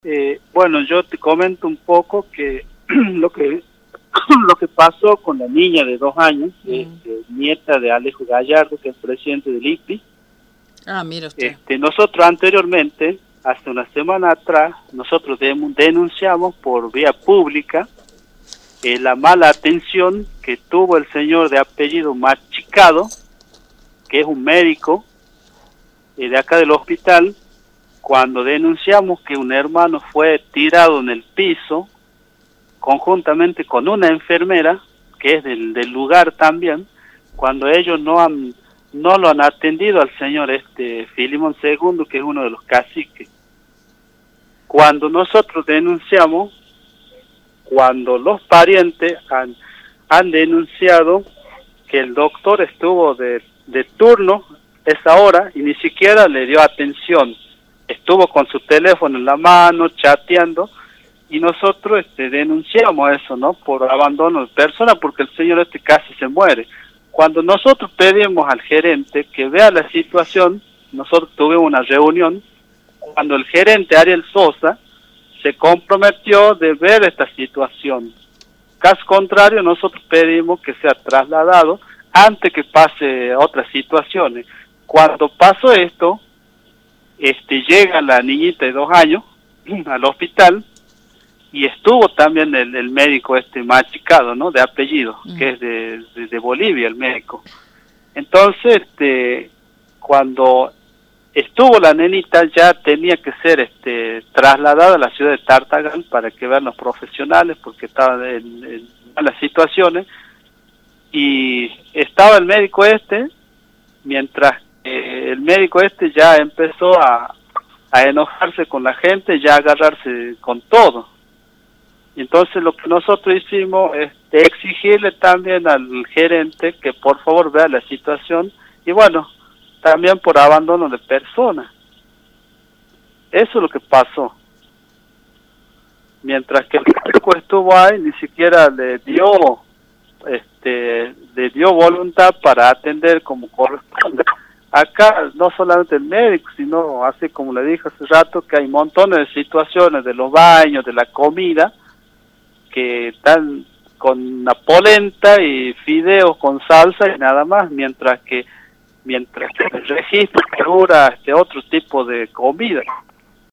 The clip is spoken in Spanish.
Bueno, yo te comento un poco que lo que lo que pasó con la niña de 2 años, nieta de Alejo Gallardo, que es presidente del ICPI. Ah, mira usted. Nosotros anteriormente, hace una semana atrás, nosotros denunciamos por vía pública la mala atención que tuvo el señor de apellido Machicado, que es un médico de acá del hospital, cuando denunciamos que un hermano fue tirado en el piso conjuntamente con una enfermera que es del lugar también, cuando ellos no lo han atendido al señor Filimón II, que es uno de los caciques. Cuando nosotros denunciamos, cuando los parientes han denunciado que el doctor estuvo de turno esa hora y ni siquiera le dio atención, estuvo con su teléfono en la mano chateando, y nosotros denunciamos eso, ¿no? Por abandono de persona, porque el señor casi se muere. Cuando nosotros pedimos al gerente que vea la situación, nosotros tuvimos una reunión, cuando el gerente Ariel Sosa se comprometió de ver esta situación. Caso contrario, nosotros pedimos que sea trasladado antes que pase otras situaciones. Cuando pasó esto, llega la niñita de 2 años al hospital, y estuvo también el médico Machicado, ¿no? De apellido, que es de Bolivia el médico. Entonces, cuando estuvo la nenita, ya tenía que ser trasladada a la ciudad de Tartagal para que vean los profesionales, porque estaba en malas situaciones, y estaba el médico mientras el médico ya empezó a enojarse con la gente, ya a agarrarse con todo. Entonces lo que nosotros hicimos es exigirle también al gerente que por favor vea la situación, y bueno, también por abandono de personas. Eso es lo que pasó. Mientras que el médico estuvo ahí, ni siquiera le dio voluntad para atender como corresponde. Acá no solamente el médico, sino así como le dije hace rato, que hay montones de situaciones de los baños, de la comida, que están con una polenta y fideos con salsa y nada más, mientras que el registro dura otro tipo de comida.